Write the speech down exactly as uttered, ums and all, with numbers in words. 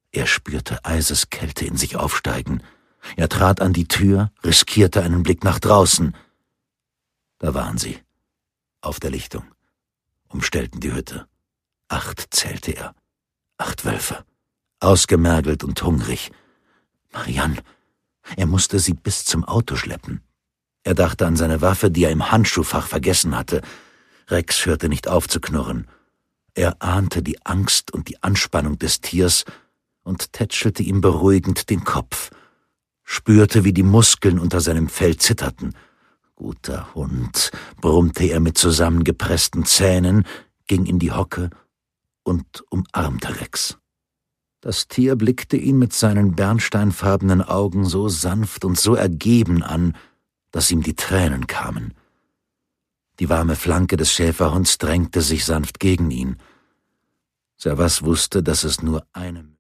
Er spürte Eiseskälte in sich aufsteigen. Er trat an die Tür, riskierte einen Blick nach draußen. Da waren sie, auf der Lichtung, umstellten die Hütte. Acht zählte er, acht Wölfe, ausgemergelt und hungrig. Marianne, er musste sie bis zum Auto schleppen. Er dachte an seine Waffe, die er im Handschuhfach vergessen hatte. Rex hörte nicht auf zu knurren. Er ahnte die Angst und die Anspannung des Tiers und tätschelte ihm beruhigend den Kopf, spürte, wie die Muskeln unter seinem Fell zitterten. »Guter Hund«, brummte er mit zusammengepressten Zähnen, ging in die Hocke und umarmte Rex. Das Tier blickte ihn mit seinen bernsteinfarbenen Augen so sanft und so ergeben an, dass ihm die Tränen kamen. Die warme Flanke des Schäferhunds drängte sich sanft gegen ihn. Servaas wusste, dass es nur einem